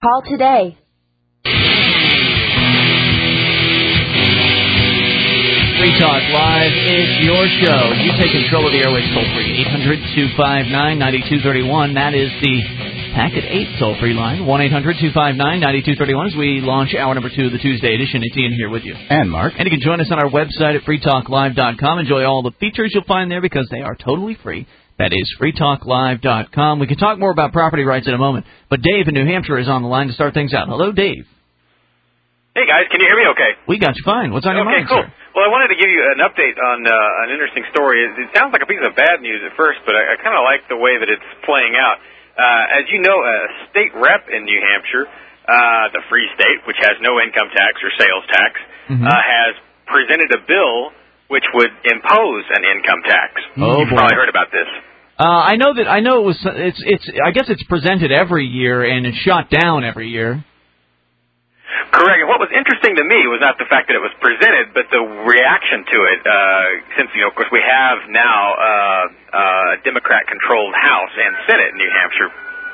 Call today. Free Talk Live is your show. You take control of the airwaves toll-free. 800-259-9231. That is the Packet 8 toll-free line. 1-800-259-9231 as we launch hour number 2 of the Tuesday edition. It's Ian here with you. And Mark. And you can join us on our website at freetalklive.com. Enjoy all the features you'll find there because they are totally free. That is freetalklive.com. We can talk more about property rights in a moment. But Dave in New Hampshire is on the line to start things out. Hello, Dave. Hey, guys. Can you hear me okay? We got you fine. What's on your mind, cool. sir? Well, I wanted to give you an update on an interesting story. It sounds like a piece of bad news at first, but I kind of like the way that it's playing out. As you know, a state rep in New Hampshire, the Free State, which has no income tax or sales tax, has presented a bill which would impose an income tax. You've probably heard about this. I know it was. I guess it's presented every year and it's shot down every year. Correct. And what was interesting to me was not the fact that it was presented, but the reaction to it. Since of course, we have now a Democrat-controlled House and Senate in New Hampshire.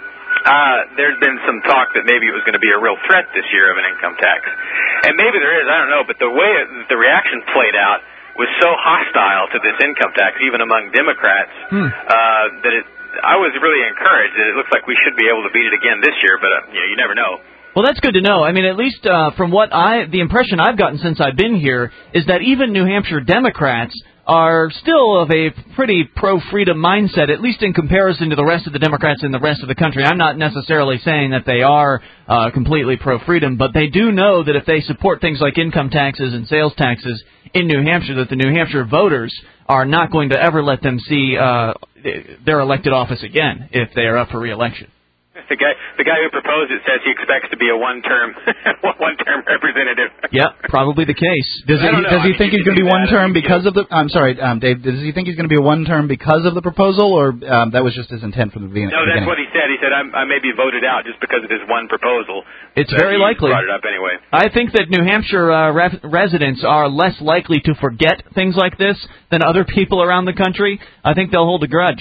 There's been some talk that maybe it was going to be a real threat this year of an income tax, and maybe there is. I don't know. But the way the reaction played out was so hostile to this income tax, even among Democrats, that I was really encouraged. That it looks like we should be able to beat it again this year, but you never know. Well, that's good to know. I mean, at least from the impression I've gotten since I've been here is that even New Hampshire Democrats are still of a pretty pro-freedom mindset, at least in comparison to the rest of the Democrats in the rest of the country. I'm not necessarily saying that they are completely pro-freedom, but they do know that if they support things like income taxes and sales taxes in New Hampshire, that the New Hampshire voters are not going to ever let them see their elected office again if they are up for re-election. The guy who proposed it says he expects to be a one-term representative. Yeah, probably the case. Does he think he's going to be one-term because of the? I'm sorry, Dave. Does he think he's going to be a one-term because of the proposal, or that was just his intent from the beginning? No, that's what he said. He said I may be voted out just because of his one proposal. It's very likely. Brought it up anyway. I think that New Hampshire residents are less likely to forget things like this than other people around the country. I think they'll hold a grudge.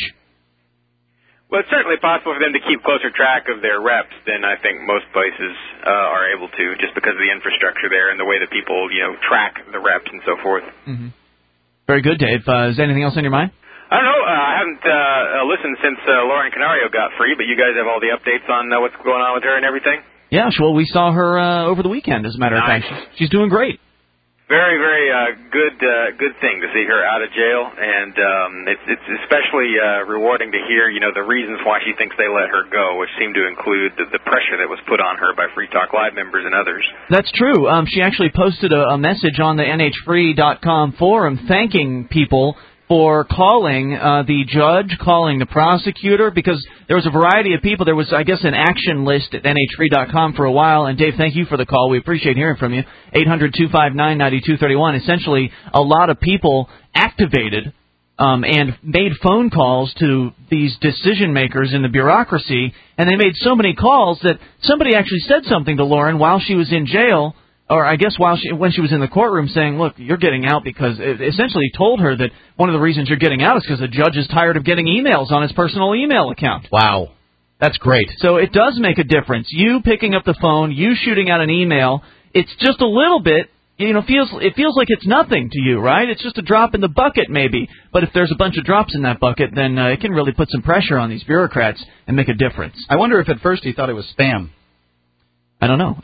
Well, it's certainly possible for them to keep closer track of their reps than I think most places are able to, just because of the infrastructure there and the way that people, track the reps and so forth. Mm-hmm. Very good, Dave. Is there anything else on your mind? I don't know. I haven't listened since Lauren Canario got free, but you guys have all the updates on what's going on with her and everything? Yeah, well, we saw her over the weekend, as a matter of fact. She's doing great. Very, very good thing to see her out of jail, and it's especially rewarding to hear, the reasons why she thinks they let her go, which seem to include the pressure that was put on her by Free Talk Live members and others. That's true. She actually posted a message on the NHFree.com forum thanking people for calling the judge, calling the prosecutor, because there was a variety of people. There was, I guess, an action list at NHFree.com for a while. And, Dave, thank you for the call. We appreciate hearing from you. 800-259-9231. Essentially, a lot of people activated and made phone calls to these decision-makers in the bureaucracy, and they made so many calls that somebody actually said something to Lauren while she was in jail, or I guess when she was in the courtroom, saying, look, you're getting out because it essentially told her that one of the reasons you're getting out is because the judge is tired of getting emails on his personal email account. Wow. That's great. So it does make a difference. You picking up the phone, you shooting out an email, it's just a little bit, it feels like it's nothing to you, right? It's just a drop in the bucket maybe. But if there's a bunch of drops in that bucket, then it can really put some pressure on these bureaucrats and make a difference. I wonder if at first he thought it was spam. I don't know.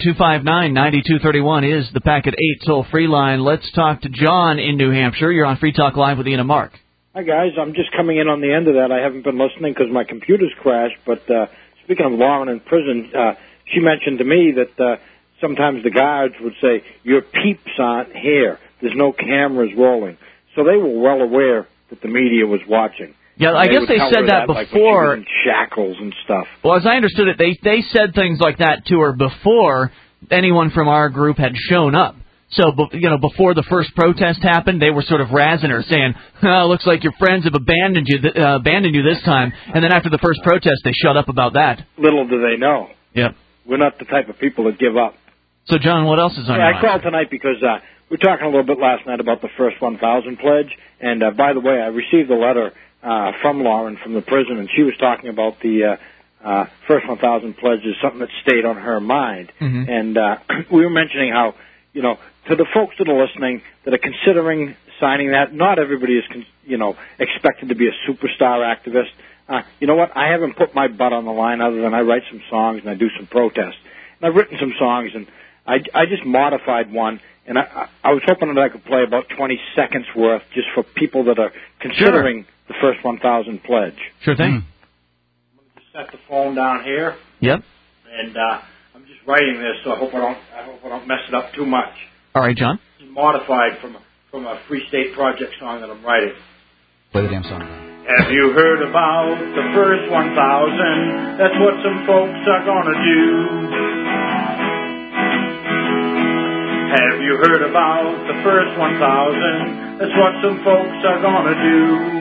800-259-9231 is the Packet 8 toll-free line. Let's talk to John in New Hampshire. You're on Free Talk Live with Ian and Mark. Hi, guys. I'm just coming in on the end of that. I haven't been listening because my computer's crashed. But speaking of Lauren in prison, she mentioned to me that sometimes the guards would say, your peeps aren't here. There's no cameras rolling. So they were well aware that the media was watching. Yeah, I guess they said that before. Like shackles and stuff. Well, as I understood it, they said things like that to her before anyone from our group had shown up. So, before the first protest happened, they were sort of razzing her, saying, looks like your friends have abandoned you this time. And then after the first protest, they shut up about that. Little do they know. Yep. We're not the type of people that give up. So, John, what else is on your mind? I called tonight because we were talking a little bit last night about the first 1,000 pledge. And, by the way, I received a letter from Lauren from the prison, and she was talking about the First 1,000 Pledge is something that stayed on her mind. Mm-hmm. And we were mentioning how, to the folks that are listening that are considering signing that, not everybody is, expected to be a superstar activist. You know what? I haven't put my butt on the line other than I write some songs and I do some protests. And I've written some songs, and I just modified one, and I was hoping that I could play about 20 seconds worth just for people that are considering the First 1,000 Pledge. Sure thing. I'm going to just set the phone down here. Yep. And I'm just writing this, so I hope I don't mess it up too much. All right, John. It's modified from a Free State Project song that I'm writing. Play the damn song. Have you heard about the first 1,000? That's what some folks are gonna do. Have you heard about the first 1,000? That's what some folks are gonna do.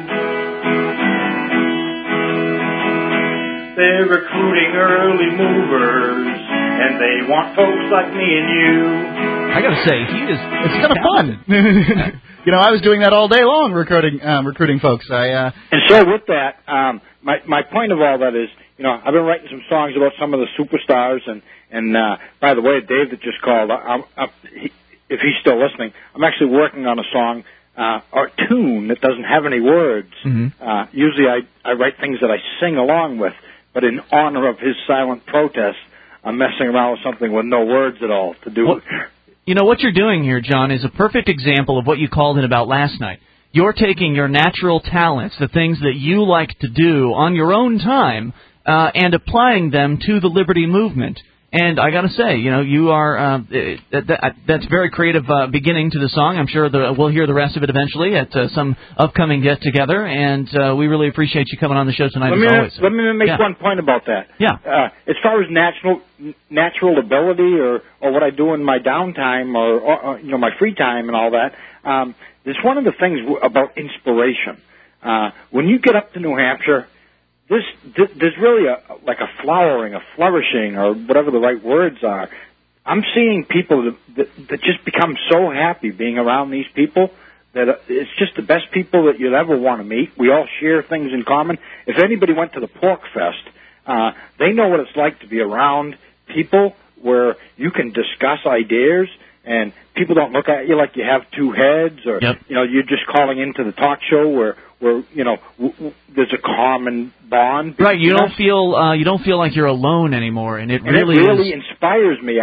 They're recruiting early movers, and they want folks like me and you. I gotta say, it's kind of fun. I was doing that all day long, recruiting folks. And so with that, my point of all that is, I've been writing some songs about some of the superstars, and by the way, Dave that just called, if he's still listening, I'm actually working on a song or tune that doesn't have any words. Mm-hmm. Usually I write things that I sing along with, but in honor of his silent protest, I'm messing around with something with no words at all to do. Well, what you're doing here, John, is a perfect example of what you called it about last night. You're taking your natural talents, the things that you like to do on your own time, and applying them to the liberty movement. And I got to say, you are that's very creative beginning to the song. I'm sure we'll hear the rest of it eventually at some upcoming get-together, and we really appreciate you coming on the show tonight as always. Let me make one point about that. Yeah. As far as natural ability or what I do in my downtime or my free time and all that, there's one of the things about inspiration. When you get up to New Hampshire, there's really a flowering, a flourishing, or whatever the right words are. I'm seeing people that just become so happy being around these people that it's just the best people that you'd ever want to meet. We all share things in common. If anybody went to the Pork Fest, they know what it's like to be around people where you can discuss ideas and people don't look at you like you have two heads, or you're just calling into the talk show where there's a common bond. Right, you don't feel like you're alone anymore, and it really inspires me.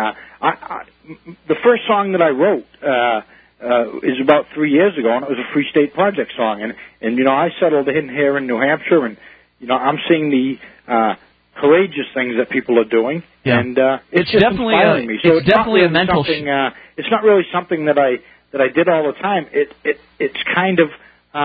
The first song that I wrote is about 3 years ago, and it was a Free State Project song, and I settled in here in New Hampshire, and I'm seeing the courageous things that people are doing, and it's just definitely inspiring me. So it's definitely a mental. It's not really something that I did all the time. It's kind of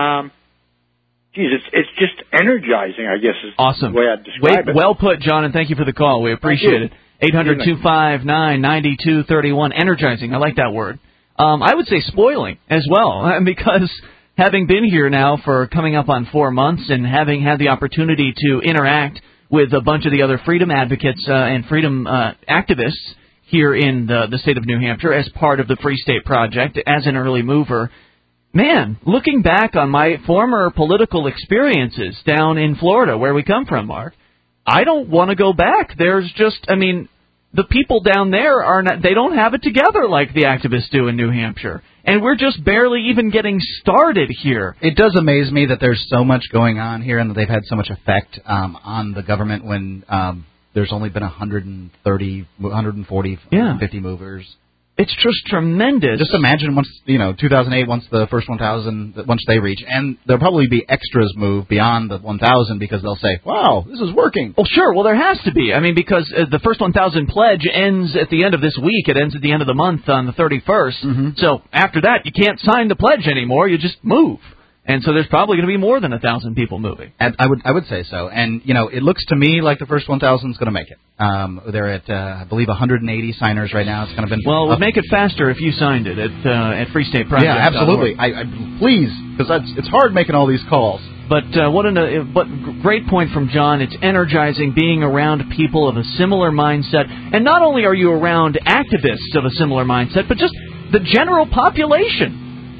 it's just energizing, I guess, is awesome. the way I'd describe it. Well put, John, and thank you for the call. We appreciate it. 800-259-9231. Energizing. I like that word. I would say spoiling as well, because having been here now for coming up on 4 months and having had the opportunity to interact with a bunch of the other freedom advocates and freedom activists here in the state of New Hampshire as part of the Free State Project, as an early mover, man, looking back on my former political experiences down in Florida, where we come from, Mark, I don't want to go back. There's just, the people down there they don't have it together like the activists do in New Hampshire. And we're just barely even getting started here. It does amaze me that there's so much going on here and that they've had so much effect on the government when there's only been 130, 140, 50 movers. It's just tremendous. Just imagine once, 2008, once the first 1,000, once they reach, and there'll probably be extras move beyond the 1,000 because they'll say, wow, this is working. Well, sure. Well, there has to be. Because the first 1,000 pledge ends at the end of this week. It ends at the end of the month on the 31st. Mm-hmm. So after that, you can't sign the pledge anymore. You just move. And so there's probably going to be more than 1,000 people moving. And I would say so. And, it looks to me like the first 1,000 is going to make it. They're at, I believe, 180 signers right now. It's kind of been... Well, it would make it faster if you signed it at Free State Project. Yeah, absolutely. Please, because it's hard making all these calls. But what great point from John. It's energizing being around people of a similar mindset. And not only are you around activists of a similar mindset, but just the general population.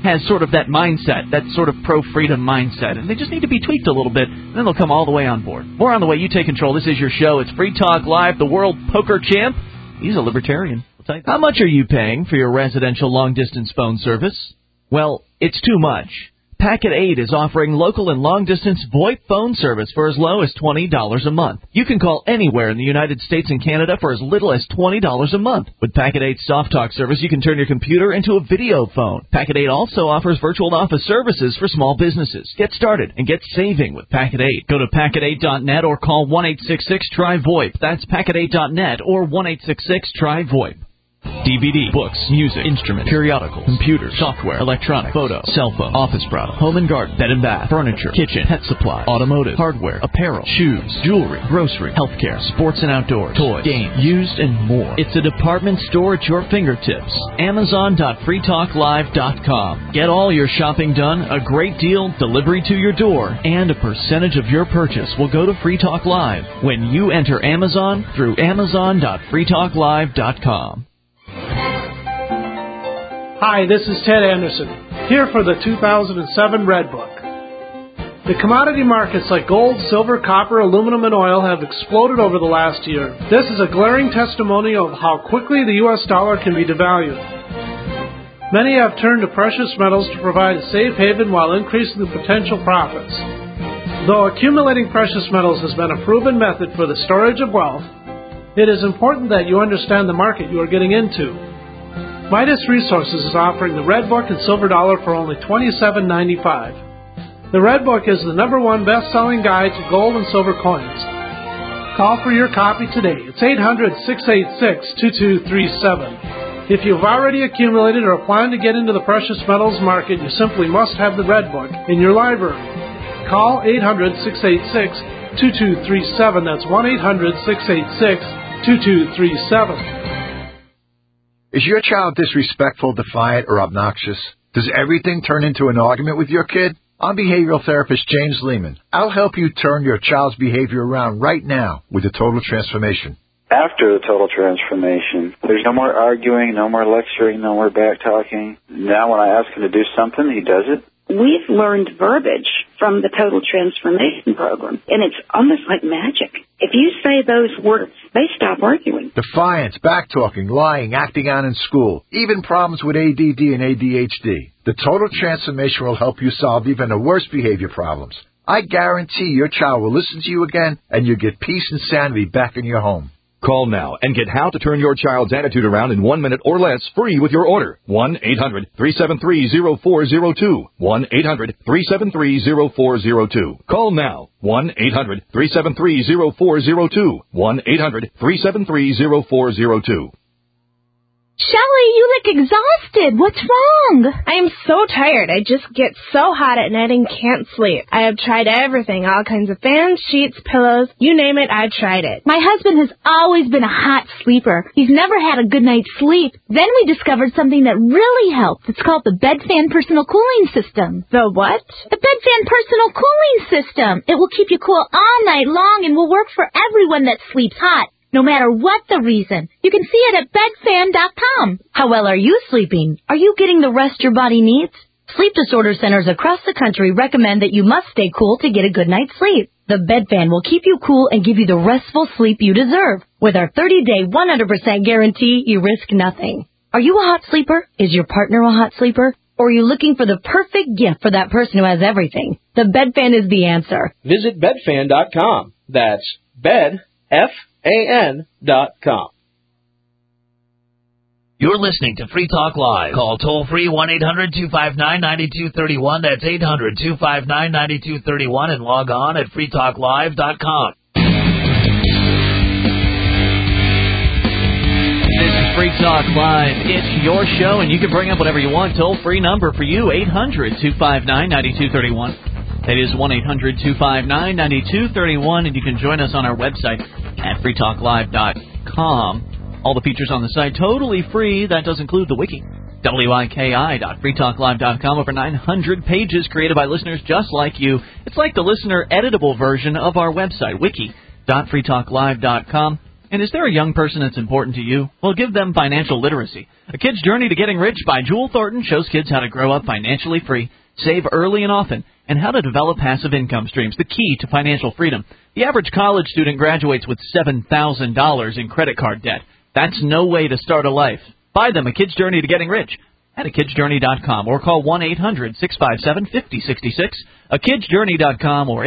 has sort of that mindset, that sort of pro-freedom mindset, and they just need to be tweaked a little bit, and then they'll come all the way on board. More on the way you take control. This is your show. It's Free Talk Live, the world poker champ. He's a libertarian. How much are you paying for your residential long-distance phone service? Well, it's too much. Packet 8 is offering local and long-distance VoIP phone service for as low as $20 a month. You can call anywhere in the United States and Canada for as little as $20 a month. With Packet 8's Soft Talk service, you can turn your computer into a video phone. Packet 8 also offers virtual office services for small businesses. Get started and get saving with Packet 8. Go to packet8.net or call 1-866-TRY-VoIP. That's packet8.net or 1-866-TRY-VoIP. DVD, books, music, instruments, periodicals, computers, software, electronic, photo, cell phone, office product, home and garden, bed and bath, furniture, kitchen, pet supply, automotive, hardware, apparel, shoes, jewelry, grocery, healthcare, sports and outdoors, toys, games, used, and more. It's a department store at your fingertips. Amazon.freetalklive.com. Get all your shopping done, a great deal, delivery to your door, and a percentage of your purchase will go to Free Talk Live when you enter Amazon through Amazon.freetalklive.com. Hi, this is Ted Anderson, here for the 2007 Red Book. The commodity markets like gold, silver, copper, aluminum, and oil have exploded over the last year. This is a glaring testimony of how quickly the U.S. dollar can be devalued. Many have turned to precious metals to provide a safe haven while increasing the potential profits. Though accumulating precious metals has been a proven method for the storage of wealth, it is important that you understand the market you are getting into. Midas Resources is offering the Red Book and Silver Dollar for only $27.95. The Red Book is the #1 best-selling guide to gold and silver coins. Call for your copy today. It's 800-686-2237. If you've already accumulated or plan to get into the precious metals market, you simply must have the Red Book in your library. Call 800-686-2237. That's 1-800-686-2237. Is your child disrespectful, defiant, or obnoxious? Does everything turn into an argument with your kid? I'm behavioral therapist James Lehman. I'll help you turn your child's behavior around right now with a total transformation. After the total transformation, there's no more arguing, no more lecturing, no more back-talking. Now when I ask him to do something, he does it. We've learned verbiage from the Total Transformation Program, and it's almost like magic. If you say those words, they stop arguing. Defiance, back-talking, lying, acting out in school, even problems with ADD and ADHD. The Total Transformation will help you solve even the worst behavior problems. I guarantee your child will listen to you again, and you'll get peace and sanity back in your home. Call now and get how to turn your child's attitude around in 1 minute or less free with your order. 1-800-373-0402. 1-800-373-0402. Call now. 1-800-373-0402. 1-800-373-0402. Shelley, you look exhausted. What's wrong? I am so tired. I just get so hot at night and can't sleep. I have tried everything, all kinds of fans, sheets, pillows, you name it, I've tried it. My husband has always been a hot sleeper. He's never had a good night's sleep. Then we discovered something that really helps. It's called the BedFan Personal Cooling System. The what? The BedFan Personal Cooling System. It will keep you cool all night long and will work for everyone that sleeps hot. No matter what the reason. You can see it at bedfan.com. How well are you sleeping? Are you getting the rest your body needs? Sleep disorder centers across the country recommend that you must stay cool to get a good night's sleep. The BedFan will keep you cool and give you the restful sleep you deserve. With our 30-day 100% guarantee, you risk nothing. Are you a hot sleeper? Is your partner a hot sleeper? Or are you looking for the perfect gift for that person who has everything? The BedFan is the answer. Visit bedfan.com. That's bedfan.com. You're listening to Free Talk Live. Call toll-free 1-800-259-9231. That's 800-259-9231 and log on at freetalklive.com. This is Free Talk Live. It's your show, and you can bring up whatever you want. Toll-free number for you, 800-259-9231. That is 1-800-259-9231, and you can join us on our website at freetalklive.com. All the features on the site totally free. That does include the wiki, wiki.freetalklive.com. Over 900 pages created by listeners just like you. It's like the listener editable version of our website, wiki.freetalklive.com. And is there a young person that's important to you? Well, give them financial literacy. A Kid's Journey to Getting Rich by Jewel Thornton shows kids how to grow up financially free, save early and often, and how to develop passive income streams, the key to financial freedom. The average college student graduates with $7,000 in credit card debt. That's no way to start a life. Buy them A Kid's Journey to Getting Rich at akidsjourney.com or call 1-800-657-5066, akidsjourney.com or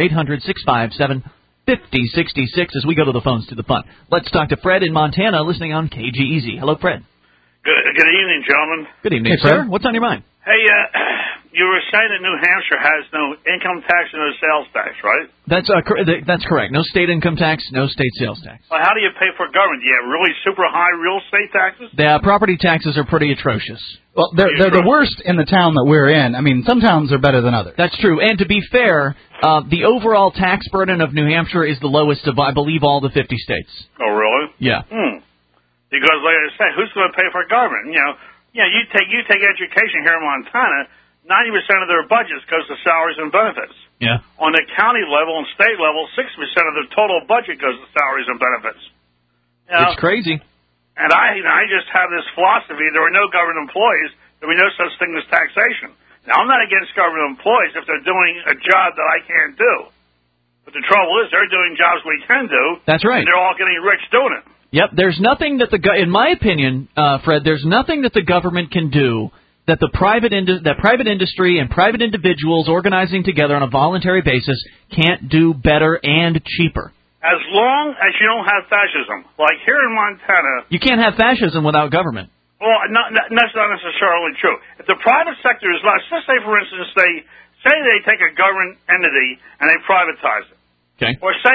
800-657-5066 as we go to the phones to the fun. Let's talk to Fred in Montana, listening on KGEZ. Hello, Fred. Good evening, gentlemen. Good evening, sir. What's on your mind? Hey, you were saying that New Hampshire has no income tax and no sales tax, right? That's correct. No state income tax, no state sales tax. Well, how do you pay for government? Do you have really super high real estate taxes? The property taxes are pretty atrocious. Well, they're the worst in the town that we're in. I mean, some towns are better than others. That's true. And to be fair, the overall tax burden of New Hampshire is the lowest of, I believe, all the 50 states. Oh, really? Yeah. Because, like I said, who's going to pay for government? You take education here in Montana, 90% of their budgets goes to salaries and benefits. Yeah. On the county level and state level, 60% of the total budget goes to salaries and benefits. It's crazy. And I just have this philosophy: there are no government employees, there will be no such thing as taxation. Now, I'm not against government employees if they're doing a job that I can't do. But the trouble is, they're doing jobs we can do. That's right. And they're all getting rich doing it. Yep, there's nothing that in my opinion, Fred, there's nothing that the government can do that the private industry and private individuals organizing together on a voluntary basis can't do better and cheaper. As long as you don't have fascism, like here in Montana. You can't have fascism without government. Well, that's not necessarily true. If the private sector is less, let's say, for instance, they take a government entity and they privatize it. Okay. Or say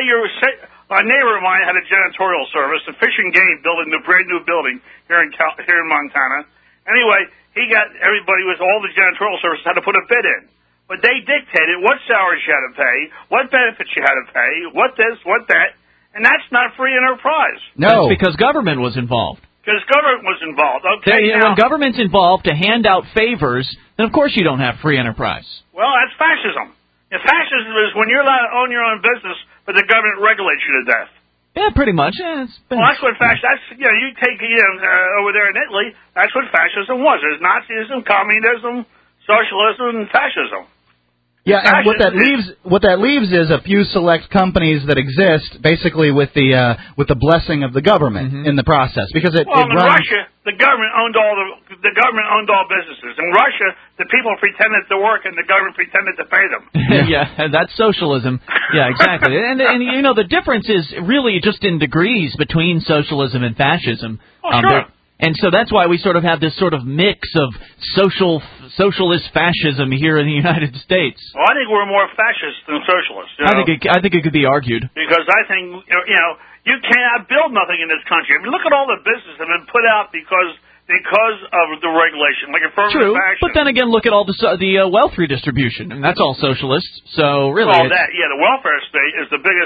a neighbor of mine had a janitorial service, a Fish and Game building, a brand new building here in Montana. Anyway, he got everybody with all the janitorial services had to put a bid in. But they dictated what salaries you had to pay, what benefits you had to pay, what this, what that, and that's not free enterprise. No. That's because government was involved. Because government was involved. Okay. When government's involved to hand out favors, then of course you don't have free enterprise. Well, that's fascism. And fascism is when you're allowed to own your own business, but the government regulates you to death. Yeah, pretty much. Yeah, well, that's what fascism. You take over there in Italy. That's what fascism was. There's Nazism, communism, socialism, and fascism. Yeah, and what that leaves is a few select companies that exist, basically with the blessing of the government in the process, because it runs. Russia, the government owned all businesses. In Russia, the people pretended to work and the government pretended to pay them. Yeah, that's socialism. Yeah, exactly. and the difference is really just in degrees between socialism and fascism. Oh, sure. And so that's why we sort of have this sort of mix of socialist fascism here in the United States. Well, I think we're more fascist than socialist. I think it could be argued. Because I think you cannot build nothing in this country. I mean, look at all the businesses that have been put out because of the regulation, like affirmative action. But then again, look at all the wealth redistribution, and that's all socialist. So really, the welfare state is the biggest.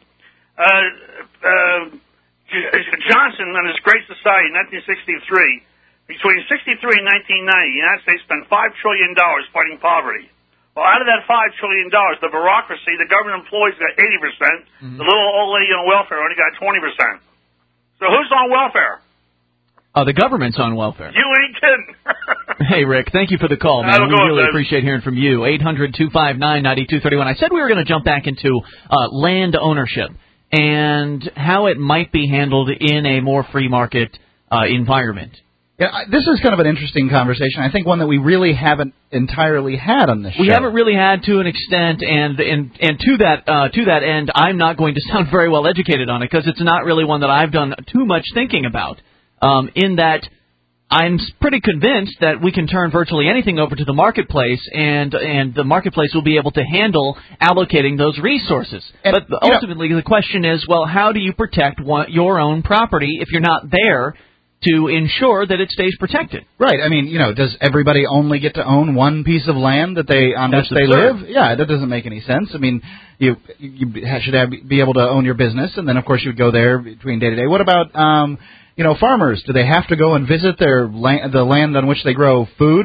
Johnson and his Great Society in 1963, between 63 and 1990, the United States spent $5 trillion fighting poverty. Well, out of that $5 trillion, the bureaucracy, the government employees got 80%, the little old lady on welfare only got 20%. So who's on welfare? The government's on welfare. You ain't kidding. Hey, Rick, thank you for the call, man. We really appreciate hearing from you. 800-259-9231. I said we were going to jump back into land ownership and how it might be handled in a more free market environment. Yeah, this is kind of an interesting conversation. I think one that we really haven't entirely had on this show. We haven't really had to an extent, and to that end, I'm not going to sound very well educated on it because it's not really one that I've done too much thinking about. In that, I'm pretty convinced that we can turn virtually anything over to the marketplace, and the marketplace will be able to handle allocating those resources. But ultimately, the question is, well, how do you protect your own property if you're not there to ensure that it stays protected? Right. I mean, does everybody only get to own one piece of land that on which they live? Yeah, that doesn't make any sense. I mean, you should be able to own your business, and then of course you would go there between day to day. What about farmers? Do they have to go and visit the land on which they grow food?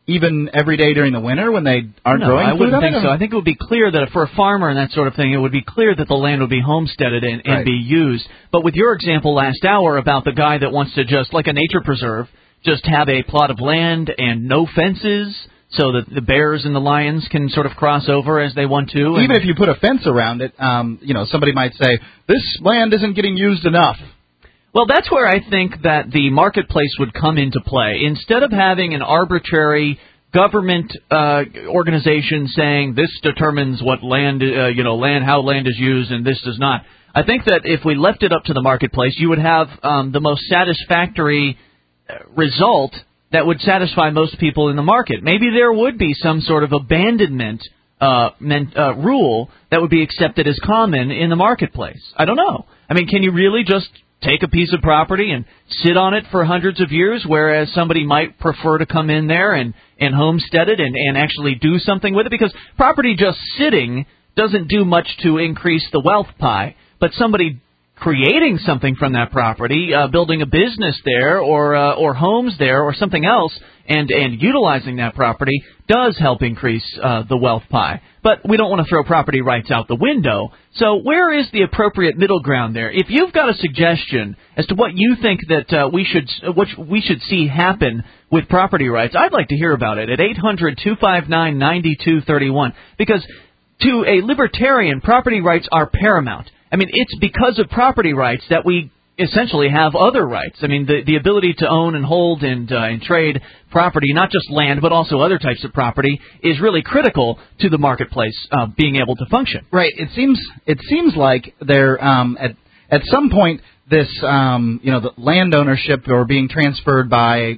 even every day during the winter when they aren't growing I food? wouldn't think so. I think it would be clear that for a farmer and that sort of thing, it would be clear that the land would be homesteaded and be used. But with your example last hour about the guy that wants to just, like a nature preserve, just have a plot of land and no fences so that the bears and the lions can sort of cross over as they want to. Even if you put a fence around it, somebody might say, this land isn't getting used enough. Well, that's where I think that the marketplace would come into play. Instead of having an arbitrary government organization saying this determines what land, how land is used and this does not, I think that if we left it up to the marketplace, you would have the most satisfactory result that would satisfy most people in the market. Maybe there would be some sort of abandonment rule that would be accepted as common in the marketplace. I don't know. I mean, can you really just take a piece of property and sit on it for hundreds of years, whereas somebody might prefer to come in there and homestead it and actually do something with it? Because property just sitting doesn't do much to increase the wealth pie, but somebody creating something from that property, building a business there or homes there or something else and utilizing that property does help increase the wealth pie. But we don't want to throw property rights out the window. So where is the appropriate middle ground there? If you've got a suggestion as to what you think that we should see happen with property rights, I'd like to hear about it at 800-259-9231. Because to a libertarian, property rights are paramount. I mean, it's because of property rights that we essentially have other rights. I mean, the ability to own and hold and trade property, not just land, but also other types of property, is really critical to the marketplace being able to function. Right. It seems like there at some point this the land ownership or being transferred by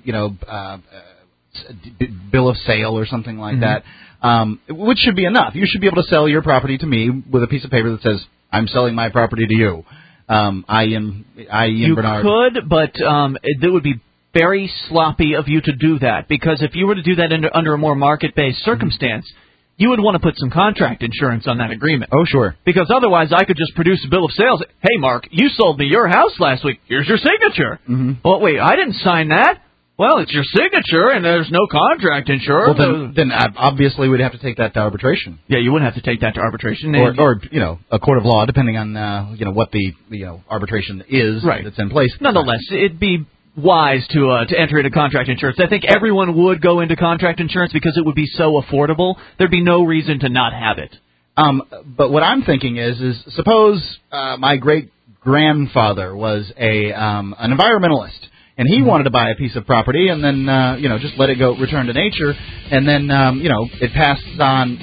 bill of sale or something like that, which should be enough. You should be able to sell your property to me with a piece of paper that says, I'm selling my property to you. Ian Bernard. You could, but it would be very sloppy of you to do that, because if you were to do that under a more market-based circumstance, you would want to put some contract insurance on that agreement. Oh, sure. Because otherwise I could just produce a bill of sales. Hey, Mark, you sold me your house last week. Here's your signature. Oh, wait, I didn't sign that. Well, it's your signature, and there's no contract insurance. Well, then obviously we'd have to take that to arbitration. Yeah, you would have to take that to arbitration. Or a court of law, depending on, what the arbitration is that's in place. Nonetheless, it'd be wise to enter into contract insurance. I think everyone would go into contract insurance because it would be so affordable. There'd be no reason to not have it. But what I'm thinking is suppose my great-grandfather was an environmentalist, and he wanted to buy a piece of property and then, just let it go, return to nature, and then, it passes on.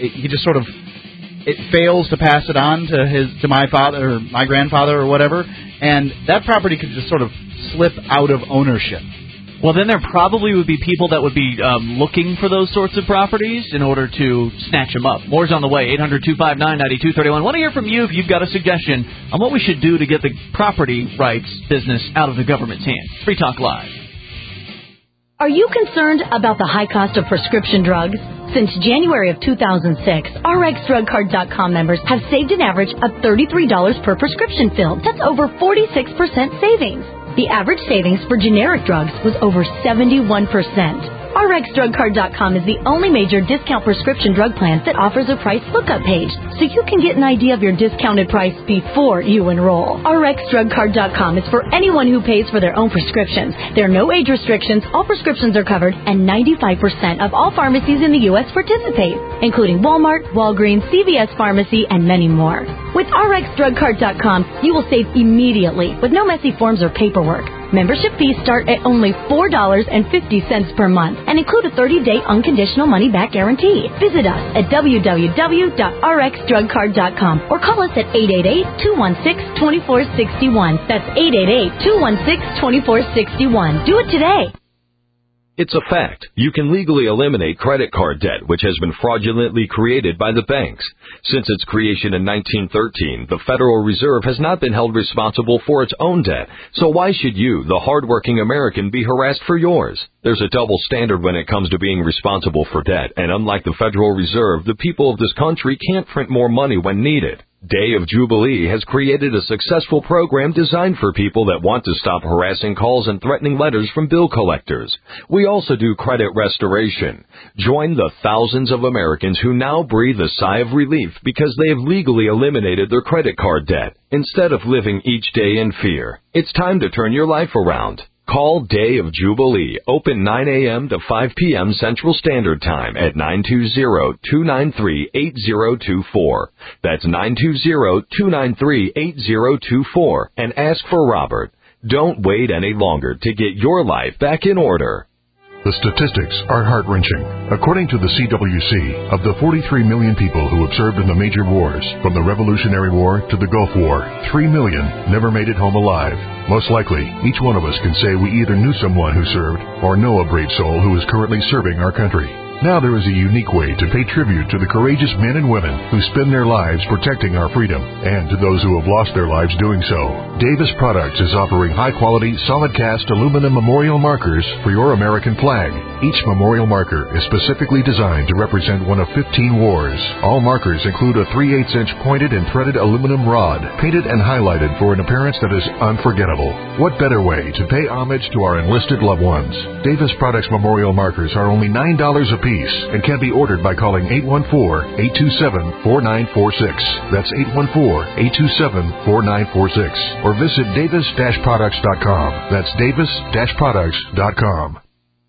It fails to pass it on to my father or my grandfather or whatever, and that property could just sort of slip out of ownership. Well, then there probably would be people that would be looking for those sorts of properties in order to snatch them up. More's on the way, 800-259-9231. I want to hear from you if you've got a suggestion on what we should do to get the property rights business out of the government's hands. Free Talk Live. Are you concerned about the high cost of prescription drugs? Since January of 2006, RxDrugCard.com members have saved an average of $33 per prescription filled. That's over 46% savings. The average savings for generic drugs was over 71%. RxDrugCard.com is the only major discount prescription drug plan that offers a price lookup page, so you can get an idea of your discounted price before you enroll. RxDrugCard.com is for anyone who pays for their own prescriptions. There are no age restrictions, all prescriptions are covered, and 95% of all pharmacies in the U.S. participate, including Walmart, Walgreens, CVS Pharmacy, and many more. With RxDrugCard.com, you will save immediately with no messy forms or paperwork. Membership fees start at only $4.50 per month and include a 30-day unconditional money-back guarantee. Visit us at www.rxdrugcard.com or call us at 888-216-2461. That's 888-216-2461. Do it today. It's a fact. You can legally eliminate credit card debt, which has been fraudulently created by the banks. Since its creation in 1913, the Federal Reserve has not been held responsible for its own debt. So why should you, the hardworking American, be harassed for yours? There's a double standard when it comes to being responsible for debt, and unlike the Federal Reserve, the people of this country can't print more money when needed. Day of Jubilee has created a successful program designed for people that want to stop harassing calls and threatening letters from bill collectors. We also do credit restoration. Join the thousands of Americans who now breathe a sigh of relief because they have legally eliminated their credit card debt instead of living each day in fear. It's time to turn your life around. Call Day of Jubilee, open 9 a.m. to 5 p.m. Central Standard Time at 920-293-8024. That's 920-293-8024, and ask for Robert. Don't wait any longer to get your life back in order. The statistics are heart-wrenching. According to the CWC, of the 43 million people who have served in the major wars, from the Revolutionary War to the Gulf War, 3 million never made it home alive. Most likely, each one of us can say we either knew someone who served or know a brave soul who is currently serving our country. Now there is a unique way to pay tribute to the courageous men and women who spend their lives protecting our freedom, and to those who have lost their lives doing so. Davis Products is offering high-quality, solid-cast aluminum memorial markers for your American flag. Each memorial marker is specifically designed to represent one of 15 wars. All markers include a 3/8-inch pointed and threaded aluminum rod, painted and highlighted for an appearance that is unforgettable. What better way to pay homage to our enlisted loved ones? Davis Products memorial markers are only $9 a piece and can be ordered by calling 814-827-4946. That's 814-827-4946. Or visit davis-products.com. That's davis-products.com.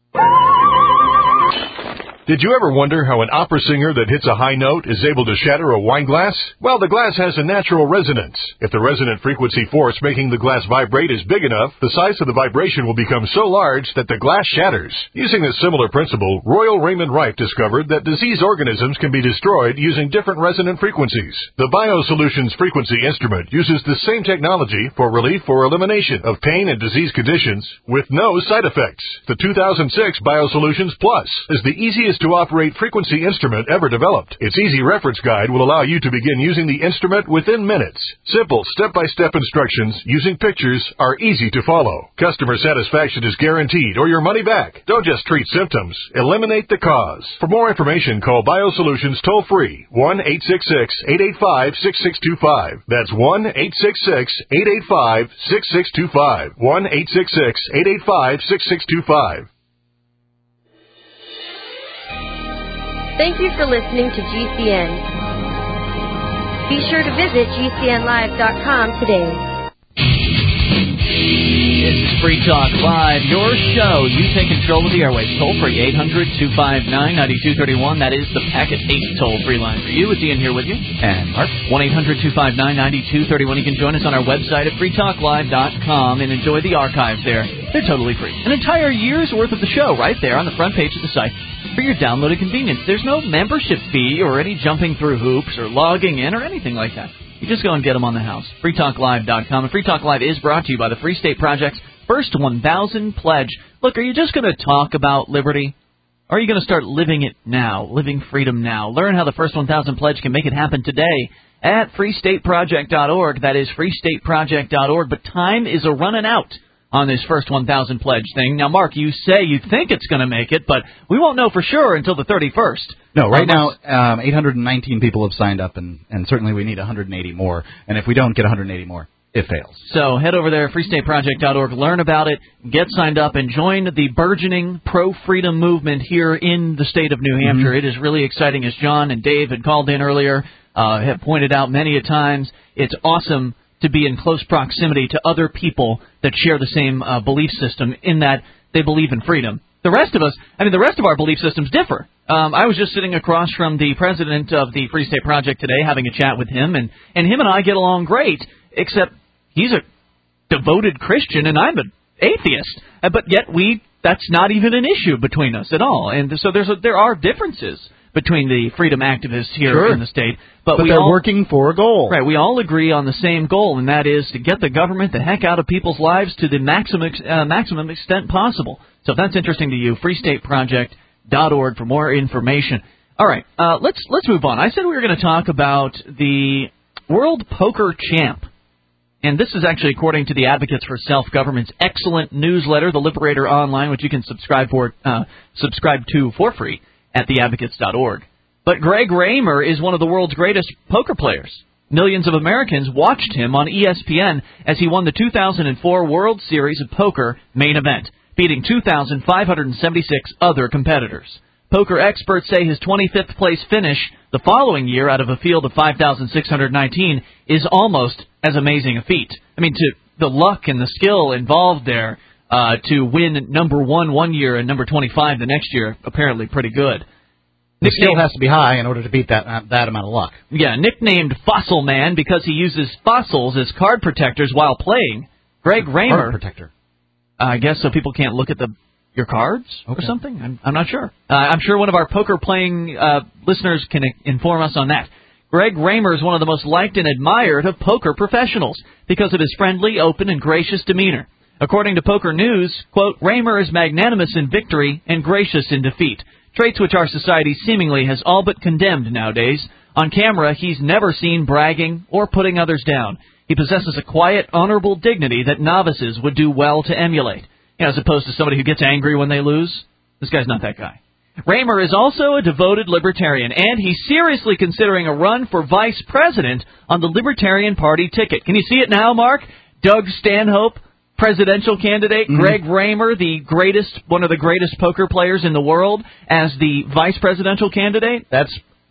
Did you ever wonder how an opera singer that hits a high note is able to shatter a wine glass? Well, the glass has a natural resonance. If the resonant frequency force making the glass vibrate is big enough, the size of the vibration will become so large that the glass shatters. Using this similar principle, Royal Raymond Wright discovered that disease organisms can be destroyed using different resonant frequencies. The BioSolutions frequency instrument uses the same technology for relief or elimination of pain and disease conditions with no side effects. The 2006 BioSolutions Plus is the easiest to operate frequency instrument ever developed. Its easy reference guide will allow you to begin using the instrument within minutes. Simple step-by-step instructions using pictures are easy to follow. Customer satisfaction is guaranteed or your money back. Don't just treat symptoms, eliminate the cause. For more information, call BioSolutions toll-free 1-866-885-6625. That's 1-866-885-6625. 1-866-885-6625. Thank you for listening to GCN. Be sure to visit GCNlive.com today. It's Free Talk Live, your show. You take control of the airwaves. Toll free 800-259-9231. That is the Packet 8 toll-free line for you. It's Ian here with you. And Mark. 1-800-259-9231. You can join us on our website at freetalklive.com and enjoy the archives there. They're totally free. An entire year's worth of the show right there on the front page of the site for your downloaded convenience. There's no membership fee or any jumping through hoops or logging in or anything like that. You just go and get them on the house. freetalklive.com. And Free Talk Live is brought to you by the Free State Project's First 1,000 Pledge. Look, are you just going to talk about liberty? Or are you going to start living it now, living freedom now? Learn how the First 1,000 Pledge can make it happen today at freestateproject.org. That is freestateproject.org. But time is running out on this First 1,000 Pledge thing. Now, Mark, you say you think it's going to make it, but we won't know for sure until the 31st. No, right now, 819 people have signed up, and certainly we need 180 more. And if we don't get 180 more, it fails. So head over there, freestateproject.org, learn about it, get signed up, and join the burgeoning pro-freedom movement here in the state of New Hampshire. Mm-hmm. It is really exciting, as John and Dave had called in earlier, have pointed out many a times. It's awesome to be in close proximity to other people that share the same belief system in that they believe in freedom. The rest of us, the rest of our belief systems differ. I was just sitting across from the president of the Free State Project today, having a chat with him, and him and I get along great, except he's a devoted Christian and I'm an atheist. But yet that's not even an issue between us at all. And so there are differences between the freedom activists here in the state. But they're working for a goal. Right, we all agree on the same goal, and that is to get the government the heck out of people's lives to the maximum extent possible. So if that's interesting to you, freestateproject.org for more information. All right, let's move on. I said we were going to talk about the World Poker Champ. And this is actually according to the Advocates for Self-Government's excellent newsletter, The Liberator Online, which you can subscribe to for free at theadvocates.org. But Greg Raymer is one of the world's greatest poker players. Millions of Americans watched him on ESPN as he won the 2004 World Series of Poker main event, beating 2,576 other competitors. Poker experts say his 25th place finish the following year out of a field of 5,619 is almost as amazing a feat. I mean, to the luck and the skill involved there to win number 1 year and number 25 the next year, apparently pretty good. The skill has to be high in order to beat that amount of luck. Yeah, nicknamed Fossil Man because he uses fossils as card protectors while playing. Greg Raymer. Card protector. I guess so people can't look at your cards or something? I'm not sure. I'm sure one of our poker-playing listeners can inform us on that. Greg Raymer is one of the most liked and admired of poker professionals because of his friendly, open, and gracious demeanor. According to Poker News, quote, Raymer is magnanimous in victory and gracious in defeat, traits which our society seemingly has all but condemned nowadays. On camera, he's never seen bragging or putting others down. He possesses a quiet, honorable dignity that novices would do well to emulate. As opposed to somebody who gets angry when they lose. This guy's not that guy. Raymer is also a devoted libertarian, and he's seriously considering a run for vice president on the Libertarian Party ticket. Can you see it now, Mark? Doug Stanhope, presidential candidate. Mm-hmm. Greg Raymer, one of the greatest poker players in the world, as the vice presidential candidate. That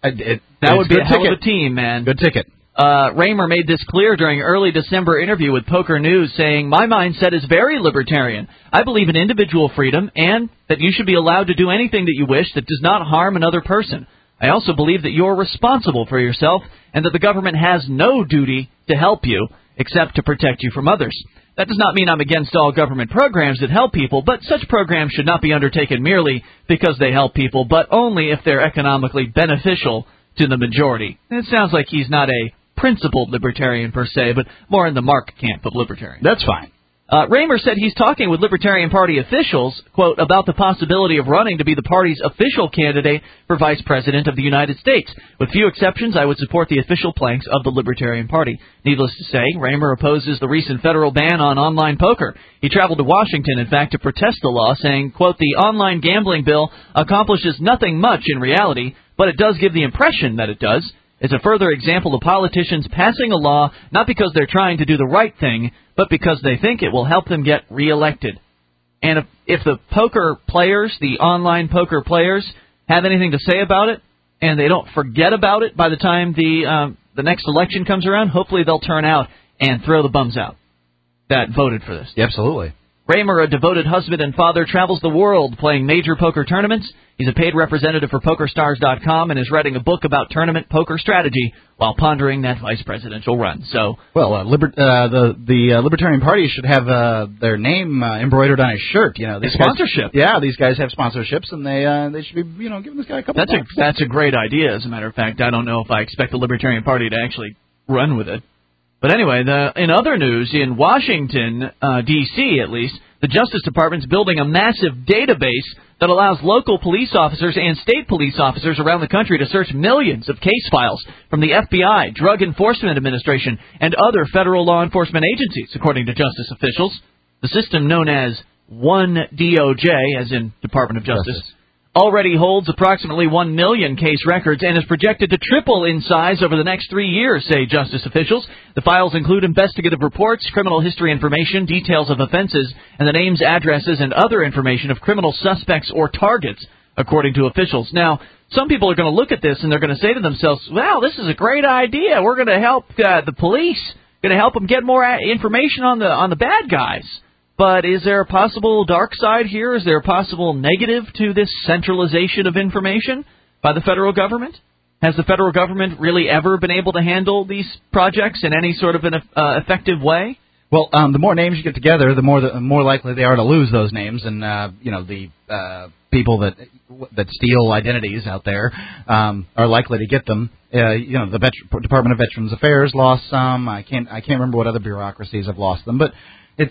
would be a hell of a team, man. Good ticket. Raymer made this clear during an early December interview with Poker News, saying, my mindset is very libertarian. I believe in individual freedom and that you should be allowed to do anything that you wish that does not harm another person. I also believe that you're responsible for yourself and that the government has no duty to help you except to protect you from others. That does not mean I'm against all government programs that help people, but such programs should not be undertaken merely because they help people, but only if they're economically beneficial to the majority. And it sounds like he's not a principled libertarian per se, but more in the Mark camp of libertarian. That's fine. Raymer said he's talking with Libertarian Party officials, quote, about the possibility of running to be the party's official candidate for vice president of the United States. With few exceptions, I would support the official planks of the Libertarian Party. Needless to say, Raymer opposes the recent federal ban on online poker. He traveled to Washington, in fact, to protest the law, saying, quote, the online gambling bill accomplishes nothing much in reality, but it does give the impression that it does. It's a further example of politicians passing a law not because they're trying to do the right thing, but because they think it will help them get reelected. And if the poker players, the online poker players, have anything to say about it, and they don't forget about it by the time the next election comes around, hopefully they'll turn out and throw the bums out that voted for this. Yeah, absolutely. Raymer, a devoted husband and father, travels the world playing major poker tournaments. He's a paid representative for PokerStars.com and is writing a book about tournament poker strategy while pondering that vice presidential run. So, well, the Libertarian Party should have their name embroidered on his shirt. You know, these sponsorship. These guys have sponsorships, and they should be giving this guy a couple. That's a great idea. As a matter of fact, I don't know if I expect the Libertarian Party to actually run with it. But anyway, in other news, in Washington, D.C. at least, the Justice Department's building a massive database that allows local police officers and state police officers around the country to search millions of case files from the FBI, Drug Enforcement Administration, and other federal law enforcement agencies, according to Justice officials. The system known as OneDOJ, as in Department of Justice, already holds approximately 1 million case records and is projected to triple in size over the next 3 years, say Justice officials. The files include investigative reports, criminal history information, details of offenses, and the names, addresses, and other information of criminal suspects or targets, according to officials. Now, some people are going to look at this and they're going to say to themselves, wow, this is a great idea. We're going to help the police, going to help them get more information on the bad guys. But is there a possible dark side here? Is there a possible negative to this centralization of information by the federal government? Has the federal government really ever been able to handle these projects in any sort of an effective way? Well, the more names you get together, the more likely they are to lose those names, and the people that steal identities out there are likely to get them. The Department of Veterans Affairs lost some. I can't remember what other bureaucracies have lost them, but it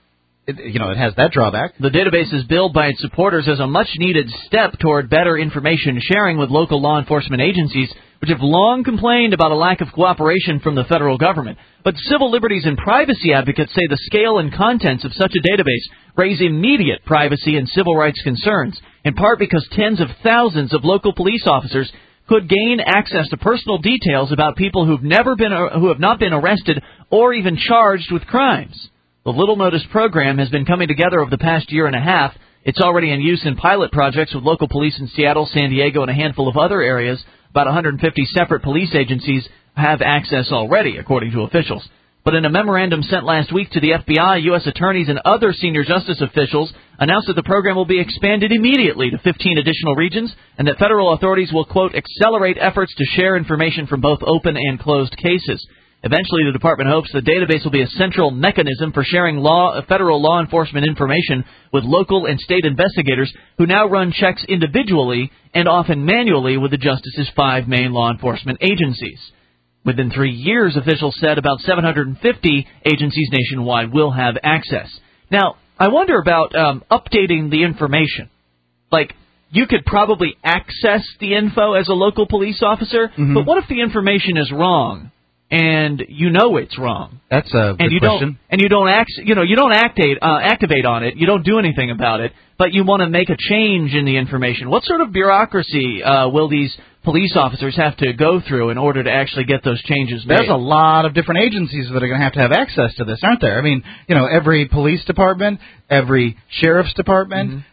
has that drawback. The database is billed by its supporters as a much-needed step toward better information sharing with local law enforcement agencies, which have long complained about a lack of cooperation from the federal government. But civil liberties and privacy advocates say the scale and contents of such a database raise immediate privacy and civil rights concerns, in part because tens of thousands of local police officers could gain access to personal details about people who have not been arrested or even charged with crimes. The Little Notice program has been coming together over the past year and a half. It's already in use in pilot projects with local police in Seattle, San Diego, and a handful of other areas. About 150 separate police agencies have access already, according to officials. But in a memorandum sent last week to the FBI, U.S. attorneys and other senior justice officials announced that the program will be expanded immediately to 15 additional regions and that federal authorities will, quote, accelerate efforts to share information from both open and closed cases. Eventually, the department hopes the database will be a central mechanism for sharing federal law enforcement information with local and state investigators who now run checks individually and often manually with the justice's 5 main law enforcement agencies. Within 3 years, officials said about 750 agencies nationwide will have access. Now, I wonder about updating the information. Like, you could probably access the info as a local police officer, but what if the information is wrong? And you know it's wrong. That's a good question. You don't activate on it. You don't do anything about it. But you want to make a change in the information. What sort of bureaucracy will these police officers have to go through in order to actually get those changes made? There's a lot of different agencies that are going to have access to this, aren't there? I mean, every police department, every sheriff's department,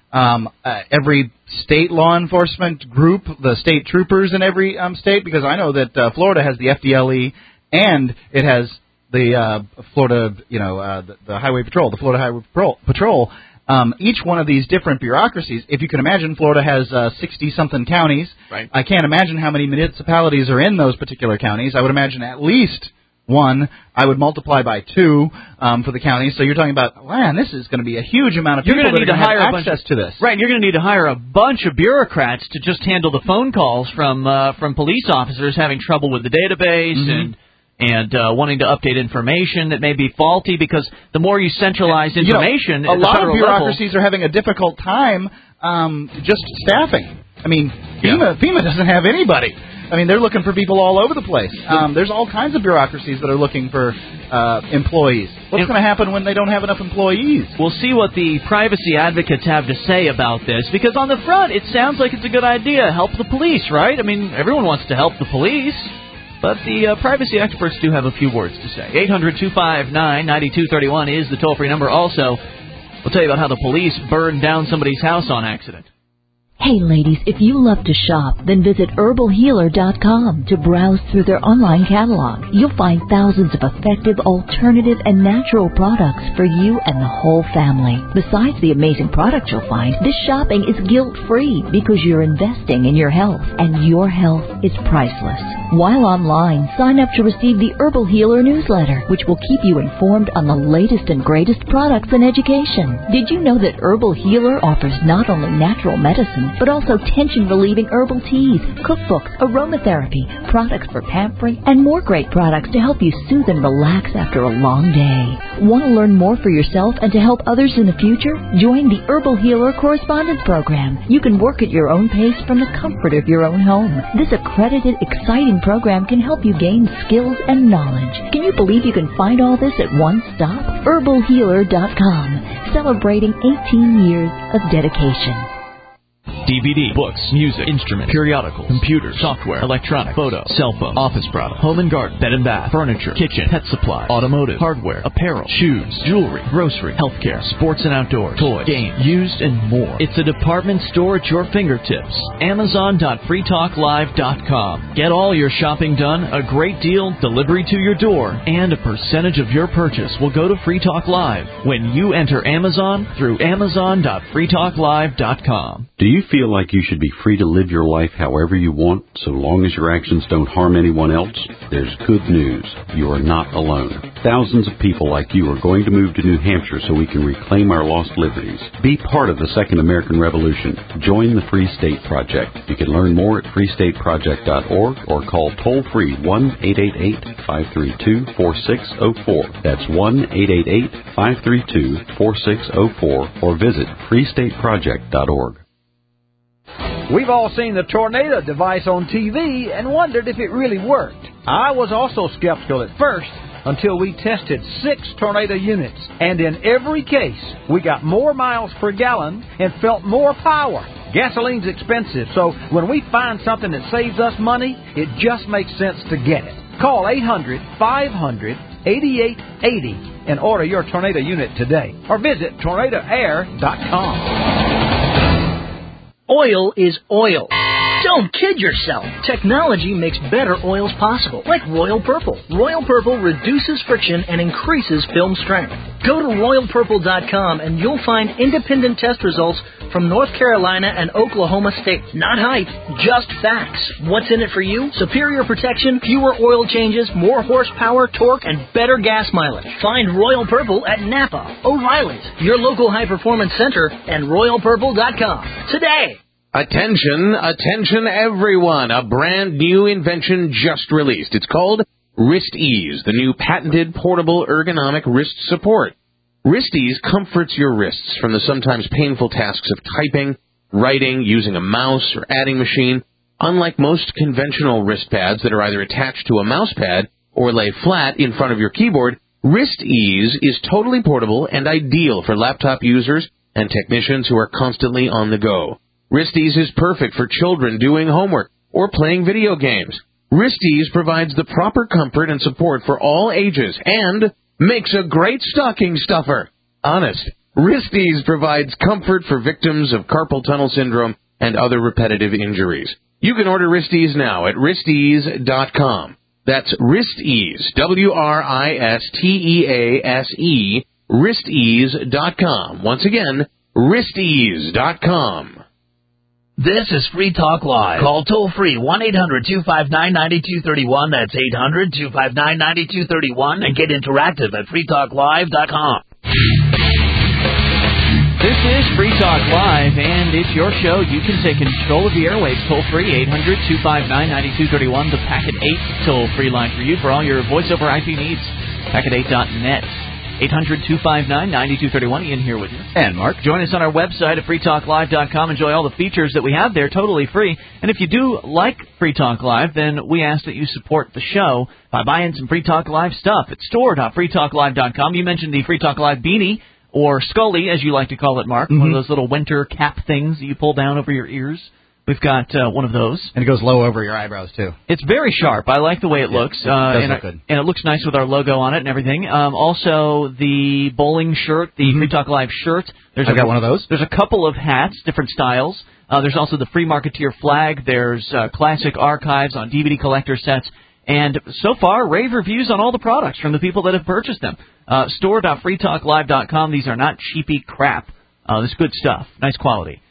every state law enforcement group, the state troopers in every state, because I know that Florida has the FDLE and it has the Florida, the Highway Patrol, the Florida Highway Patrol. Each one of these different bureaucracies, if you can imagine, Florida has 60-something counties. Right. I can't imagine how many municipalities are in those particular counties. I would imagine at least 1. I would multiply by 2 for the counties. So you're talking about, man, this is going to be a huge amount of people that are going to have access to this. Right, you're going to need to hire a bunch of bureaucrats to just handle the phone calls from police officers having trouble with the database and wanting to update information that may be faulty, because the more you centralize information, a lot of bureaucracies are having a difficult time just staffing. I mean, FEMA doesn't have anybody. I mean, they're looking for people all over the place. There's all kinds of bureaucracies that are looking for employees. What's going to happen when they don't have enough employees? We'll see what the privacy advocates have to say about this, because on the front, it sounds like it's a good idea. Help the police, right? I mean, everyone wants to help the police. But the privacy experts do have a few words to say. 800-259-9231 is the toll-free number. Also, we'll tell you about how the police burned down somebody's house on accident. Hey ladies, if you love to shop, then visit herbalhealer.com to browse through their online catalog. You'll find thousands of effective, alternative, and natural products for you and the whole family. Besides the amazing products you'll find, this shopping is guilt-free because you're investing in your health, and your health is priceless. While online, sign up to receive the Herbal Healer newsletter, which will keep you informed on the latest and greatest products and education. Did you know that Herbal Healer offers not only natural medicine, but also tension-relieving herbal teas, cookbooks, aromatherapy, products for pampering, and more great products to help you soothe and relax after a long day. Want to learn more for yourself and to help others in the future? Join the Herbal Healer Correspondence Program. You can work at your own pace from the comfort of your own home. This accredited, exciting program can help you gain skills and knowledge. Can you believe you can find all this at one stop? herbalhealer.com, celebrating 18 years of dedication. DVD, books, music, instruments, periodicals, computers, software, electronic, photo, cell phone, office product, home and garden, bed and bath, furniture, kitchen, pet supply, automotive, hardware, apparel, shoes, jewelry, grocery, healthcare, sports and outdoors, toys, games, used, and more. It's a department store at your fingertips. Amazon.freetalklive.com. Get all your shopping done, a great deal, delivery to your door, and a percentage of your purchase will go to Free Talk Live when you enter Amazon through Amazon.freetalklive.com. Do you feel like you should be free to live your life however you want, so long as your actions don't harm anyone else? There's good news. You are not alone. Thousands of people like you are going to move to New Hampshire so we can reclaim our lost liberties. Be part of the Second American Revolution. Join the Free State Project. You can learn more at freestateproject.org or call toll-free 1-888-532-4604. That's 1-888-532-4604 or visit freestateproject.org. We've all seen the tornado device on TV and wondered if it really worked. I was also skeptical at first until we tested 6 tornado units. And in every case, we got more miles per gallon and felt more power. Gasoline's expensive, so when we find something that saves us money, it just makes sense to get it. Call 800-500-8880 and order your Tornado unit today, or visit tornadoair.com. Oil is oil. Don't kid yourself. Technology makes better oils possible, like Royal Purple. Royal Purple reduces friction and increases film strength. Go to RoyalPurple.com and you'll find independent test results from North Carolina and Oklahoma State. Not hype, just facts. What's in it for you? Superior protection, fewer oil changes, more horsepower, torque, and better gas mileage. Find Royal Purple at Napa, O'Reilly's, your local high-performance center, and RoyalPurple.com today. Attention everyone. A brand new invention just released. It's called Wrist Ease, the new patented portable ergonomic wrist support. Wrist Ease comforts your wrists from the sometimes painful tasks of typing, writing, using a mouse, or adding machine. Unlike most conventional wrist pads that are either attached to a mouse pad or lay flat in front of your keyboard, Wrist Ease is totally portable and ideal for laptop users and technicians who are constantly on the go. Wrist Ease is perfect for children doing homework or playing video games. Wrist Ease provides the proper comfort and support for all ages and makes a great stocking stuffer. Honest, Wrist Ease provides comfort for victims of carpal tunnel syndrome and other repetitive injuries. You can order Wrist Ease now at wristease.com. That's Wrist Ease, WRISTEASE, wristease.com. Once again, wristease.com. This is Free Talk Live. Call toll-free 1-800-259-9231. That's 800-259-9231. And get interactive at freetalklive.com. This is Free Talk Live, and it's your show. You can take control of the airwaves toll-free, 800-259-9231, the Packet 8 toll-free line for you for all your voice-over IP needs. Packet8.net. 800-259-9231. Ian here with you. And Mark. Join us on our website at freetalklive.com. Enjoy all the features that we have there, totally free. And if you do like Free Talk Live, then we ask that you support the show by buying some Free Talk Live stuff at store.freetalklive.com. You mentioned the Free Talk Live beanie, or Scully, as you like to call it, Mark. One of those little winter cap things that you pull down over your ears. We've got one of those. And it goes low over your eyebrows, too. It's very sharp. I like the way it looks. It does look good. And it looks nice with our logo on it and everything. Also, the bowling shirt, the Free Talk Live shirt. I've got one of those. There's a couple of hats, different styles. There's also the Free Marketeer flag. There's classic archives on DVD collector sets. And so far, rave reviews on all the products from the people that have purchased them. Store.freetalklive.com. These are not cheapy crap. This is good stuff. Nice quality.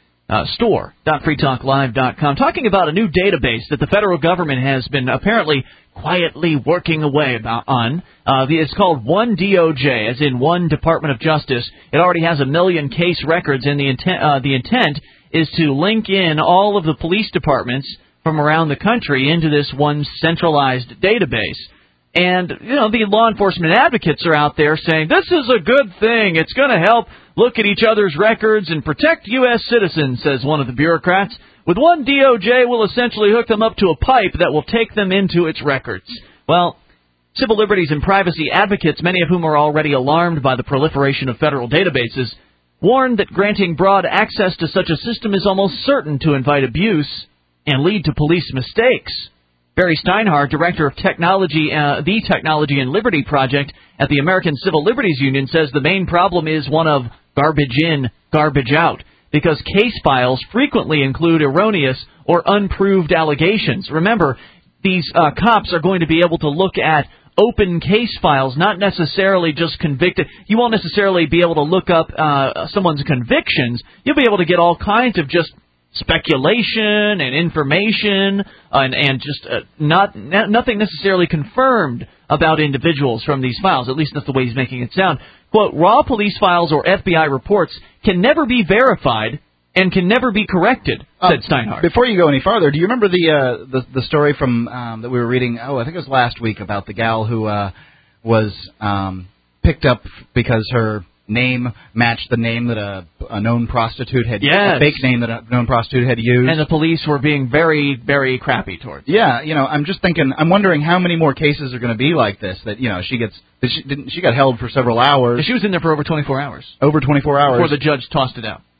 Store.freetalklive.com. Talking about a new database that the federal government has been apparently quietly working away on. It's called One DOJ, as in One Department of Justice. It already has 1 million case records, and the intent is to link in all of the police departments from around the country into this one centralized database. And, you know, the law enforcement advocates are out there saying, this is a good thing. It's going to help look at each other's records and protect U.S. citizens, says one of the bureaucrats. With One DOJ, we'll essentially hook them up to a pipe that will take them into its records. Well, civil liberties and privacy advocates, many of whom are already alarmed by the proliferation of federal databases, warn that granting broad access to such a system is almost certain to invite abuse and lead to police mistakes. Barry Steinhardt, director of the Technology and Liberty Project at the American Civil Liberties Union, says the main problem is one of garbage in, garbage out, because case files frequently include erroneous or unproved allegations. Remember, these cops are going to be able to look at open case files, not necessarily just convicted. You won't necessarily be able to look up someone's convictions. You'll be able to get all kinds of just speculation and information and just nothing necessarily confirmed about individuals from these files. At least that's the way he's making it sound. Quote, raw police files or FBI reports can never be verified and can never be corrected, said Steinhardt. Before you go any farther, do you remember the story from that we were reading, I think it was last week, about the gal who was picked up because her name matched the name that a known prostitute had used, a fake name that a known prostitute had used. And the police were being very, very crappy towards her. Yeah, you know, I'm just thinking, I'm wondering how many more cases are going to be like this, that, you know, she got held for several hours. She was in there for over 24 hours. Over 24 hours. Before the judge tossed it out.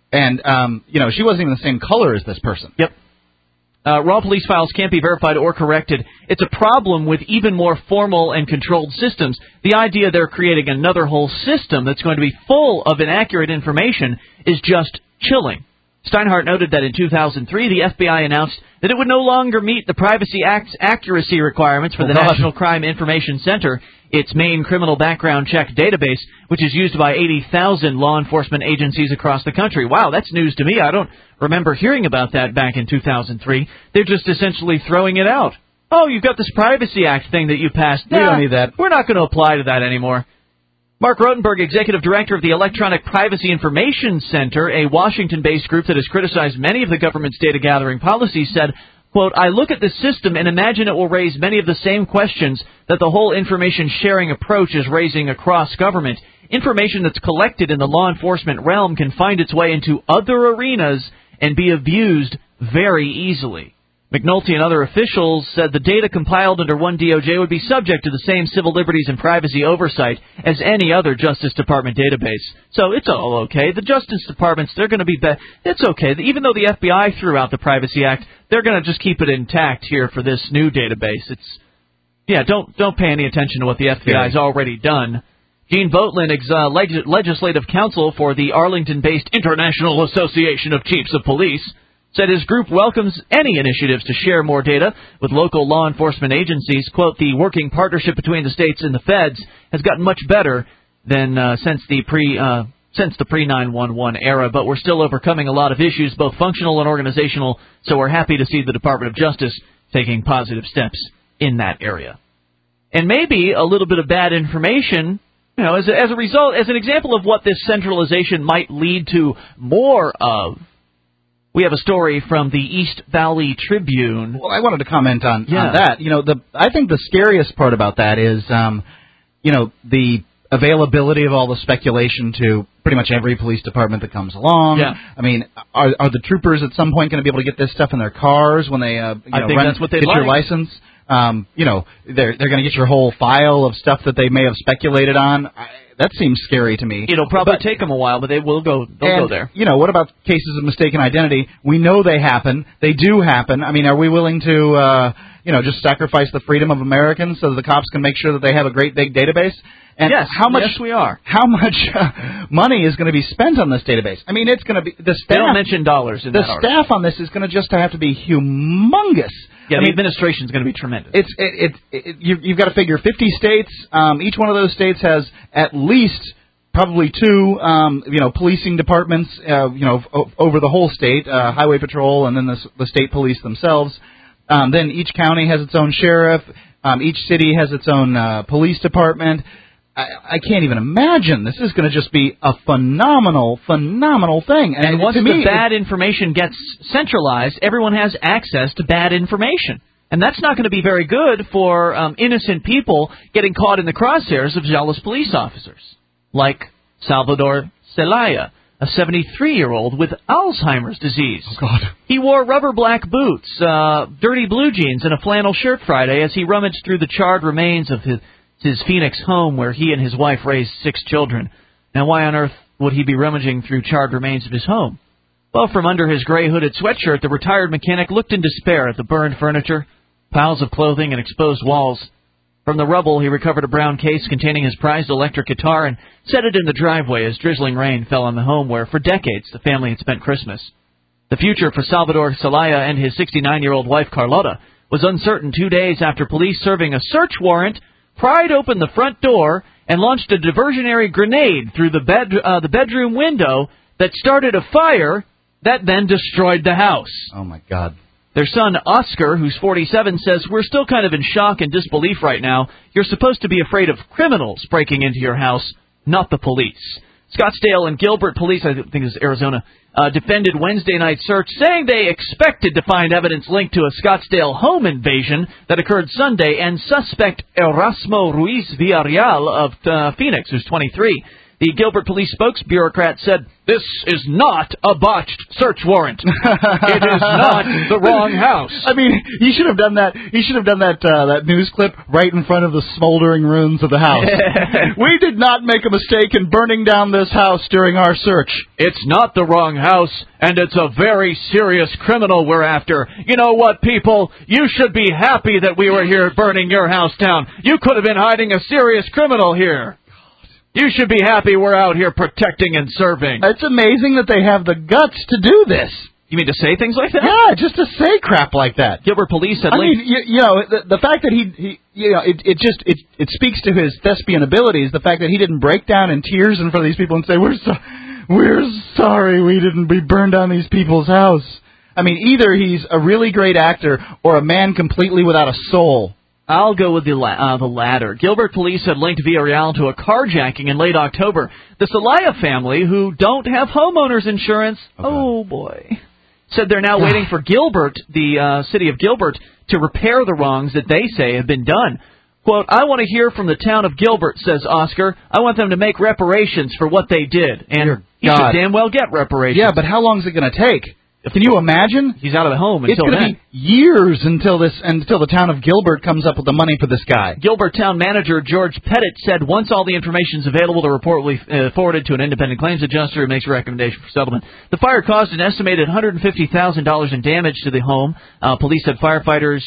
And, she wasn't even the same color as this person. Yep. Raw police files can't be verified or corrected. It's a problem with even more formal and controlled systems. The idea they're creating another whole system that's going to be full of inaccurate information is just chilling. Steinhardt noted that in 2003, the FBI announced that it would no longer meet the Privacy Act's accuracy requirements for the National Crime Information Center, its main criminal background check database, which is used by 80,000 law enforcement agencies across the country. Wow, that's news to me. I don't remember hearing about that back in 2003. They're just essentially throwing it out. Oh, you've got this Privacy Act thing that you passed. We don't need that. We're not going to apply to that anymore. Mark Rotenberg, executive director of the Electronic Privacy Information Center, a Washington-based group that has criticized many of the government's data-gathering policies, said, quote, I look at this system and imagine it will raise many of the same questions that the whole information-sharing approach is raising across government. Information that's collected in the law enforcement realm can find its way into other arenas and be abused very easily. McNulty and other officials said the data compiled under one DOJ would be subject to the same civil liberties and privacy oversight as any other Justice Department database. So it's all okay. The Justice Departments, they're going to be it's okay. Even though the FBI threw out the Privacy Act, they're going to just keep it intact here for this new database. Don't pay any attention to what the FBI's already done. Gene Votlin, legislative counsel for the Arlington-based International Association of Chiefs of Police, said his group welcomes any initiatives to share more data with local law enforcement agencies. Quote, the working partnership between the states and the feds has gotten much better than since the pre-911 era, but we're still overcoming a lot of issues, both functional and organizational, so we're happy to see the Department of Justice taking positive steps in that area. And maybe a little bit of bad information, as a result, as an example of what this centralization might lead to more of. We have a story from the East Valley Tribune. Well, I wanted to comment on that. I think the scariest part about that is, the availability of all the speculation to pretty much every police department that comes along. Yeah. I mean, are the troopers at some point going to be able to get this stuff in their cars when they I think that's what they'd get like. your license? They're going to get your whole file of stuff that they may have speculated on. That seems scary to me. It'll probably take them a while, but they will go. They'll go there. What about cases of mistaken identity? We know they happen. They do happen. I mean, are we willing to, just sacrifice the freedom of Americans so that the cops can make sure that they have a great big database? And yes, we are. How much money is going to be spent on this database? I mean, it's going to be the staff. They don't mention dollars in that article. The staff on this is going to just have to be humongous. Yeah, the administration is going to be tremendous. You've got to figure 50 states. Each one of those states has at least probably two, policing departments, over the whole state, highway patrol, and then the state police themselves. Then each county has its own sheriff. Each city has its own police department. I can't even imagine. This is going to just be a phenomenal thing. And once the bad information gets centralized, everyone has access to bad information. And that's not going to be very good for innocent people getting caught in the crosshairs of zealous police officers, like Salvador Celaya, a 73-year-old with Alzheimer's disease. Oh, God. He wore rubber black boots, dirty blue jeans, and a flannel shirt Friday as he rummaged through the charred remains of his Phoenix home where he and his wife raised 6 children. Now, why on earth would he be rummaging through charred remains of his home? Well, from under his gray hooded sweatshirt, the retired mechanic looked in despair at the burned furniture, piles of clothing, and exposed walls. From the rubble, he recovered a brown case containing his prized electric guitar and set it in the driveway as drizzling rain fell on the home where, for decades, the family had spent Christmas. The future for Salvador Celaya and his 69-year-old wife, Carlota, was uncertain 2 days after police serving a search warrant pried open the front door and launched a diversionary grenade through the bedroom window that started a fire that then destroyed the house. Oh, my God. Their son, Oscar, who's 47, says, we're still kind of in shock and disbelief right now. You're supposed to be afraid of criminals breaking into your house, not the police. Scottsdale and Gilbert police, I think it's Arizona, defended Wednesday night search, saying they expected to find evidence linked to a Scottsdale home invasion that occurred Sunday, and suspect Erasmo Ruiz Villarreal of Phoenix, who's 23, The Gilbert Police spokesbureaucrat said, "This is not a botched search warrant. It is not the wrong house." I mean, you should have done that. You should have done that news clip right in front of the smoldering ruins of the house. We did not make a mistake in burning down this house during our search. It's not the wrong house, and it's a very serious criminal we're after. You know what, people? You should be happy that we were here burning your house down. You could have been hiding a serious criminal here. You should be happy we're out here protecting and serving. It's amazing that they have the guts to do this. You mean to say things like that? Yeah, just to say crap like that. Gilbert Police had I mean, the fact that he it speaks to his thespian abilities. The fact that he didn't break down in tears in front of these people and say, "We're sorry we didn't burn down these people's house." I mean, either he's a really great actor or a man completely without a soul. I'll go with the latter. Gilbert Police had linked Villarreal to a carjacking in late October. The Celaya family, who don't have homeowners insurance, oh boy, said they're now waiting for Gilbert, the city of Gilbert, to repair the wrongs that they say have been done. Quote, "I want to hear from the town of Gilbert," says Oscar. "I want them to make reparations for what they did." And he should damn well get reparations. Yeah, but how long is it going to take? Can you imagine? He's out of the home until then. It's going to be years until the town of Gilbert comes up with the money for this guy. Gilbert town manager George Pettit said once all the information is available, the report will be forwarded to an independent claims adjuster who makes a recommendation for settlement. The fire caused an estimated $150,000 in damage to the home. Police said firefighters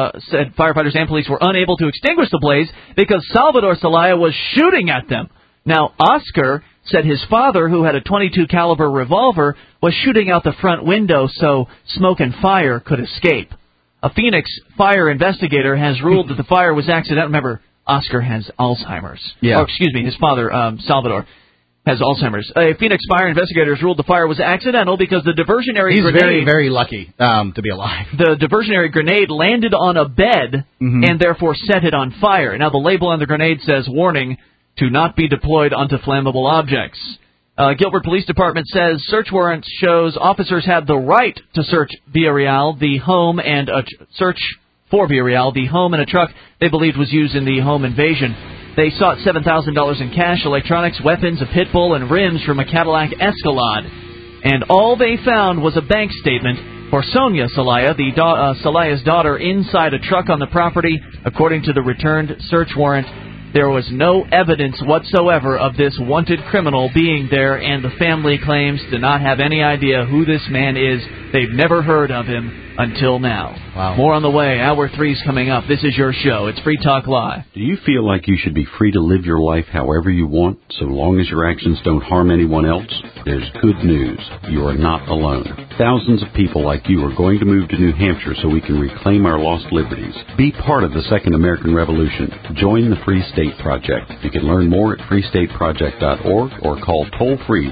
and police were unable to extinguish the blaze because Salvador Celaya was shooting at them. Now, Oscar said his father, who had a .22 caliber revolver, was shooting out the front window so smoke and fire could escape. A Phoenix fire investigator has ruled that the fire was accidental. Remember, Oscar has Alzheimer's. Yeah. Or, excuse me, his father, Salvador, has Alzheimer's. A Phoenix fire investigator has ruled the fire was accidental because the diversionary grenade... He's very, very lucky to be alive. The diversionary grenade landed on a bed and therefore set it on fire. Now, the label on the grenade says, "Warning, to not be deployed onto flammable objects." Gilbert Police Department says search warrant shows officers had the right to search Villarreal, the home, and search for Villarreal, the home and a truck they believed was used in the home invasion. They sought $7,000 in cash, electronics, weapons, a pit bull, and rims from a Cadillac Escalade. And all they found was a bank statement for Sonia Celaya, Celaya's daughter, inside a truck on the property. According to the returned search warrant, there was no evidence whatsoever of this wanted criminal being there, and the family claims to not have any idea who this man is. They've never heard of him until now. Wow. More on the way. Hour 3's coming up. This is your show. It's Free Talk Live. Do you feel like you should be free to live your life however you want, so long as your actions don't harm anyone else? There's good news. You are not alone. Thousands of people like you are going to move to New Hampshire so we can reclaim our lost liberties. Be part of the Second American Revolution. Join the Free State Project. You can learn more at freestateproject.org or call toll-free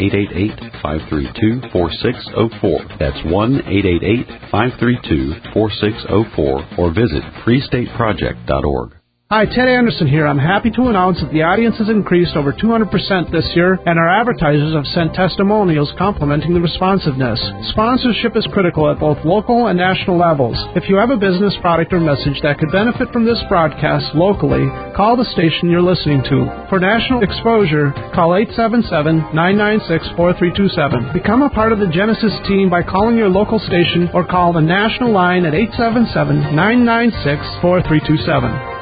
1-888-532-4604. That's 1-888-532-4604 or visit freestateproject.org. Hi, Ted Anderson here. I'm happy to announce that the audience has increased over 200% this year, and our advertisers have sent testimonials complimenting the responsiveness. Sponsorship is critical at both local and national levels. If you have a business, product, or message that could benefit from this broadcast locally, call the station you're listening to. For national exposure, call 877-996-4327. Become a part of the Genesis team by calling your local station or call the national line at 877-996-4327.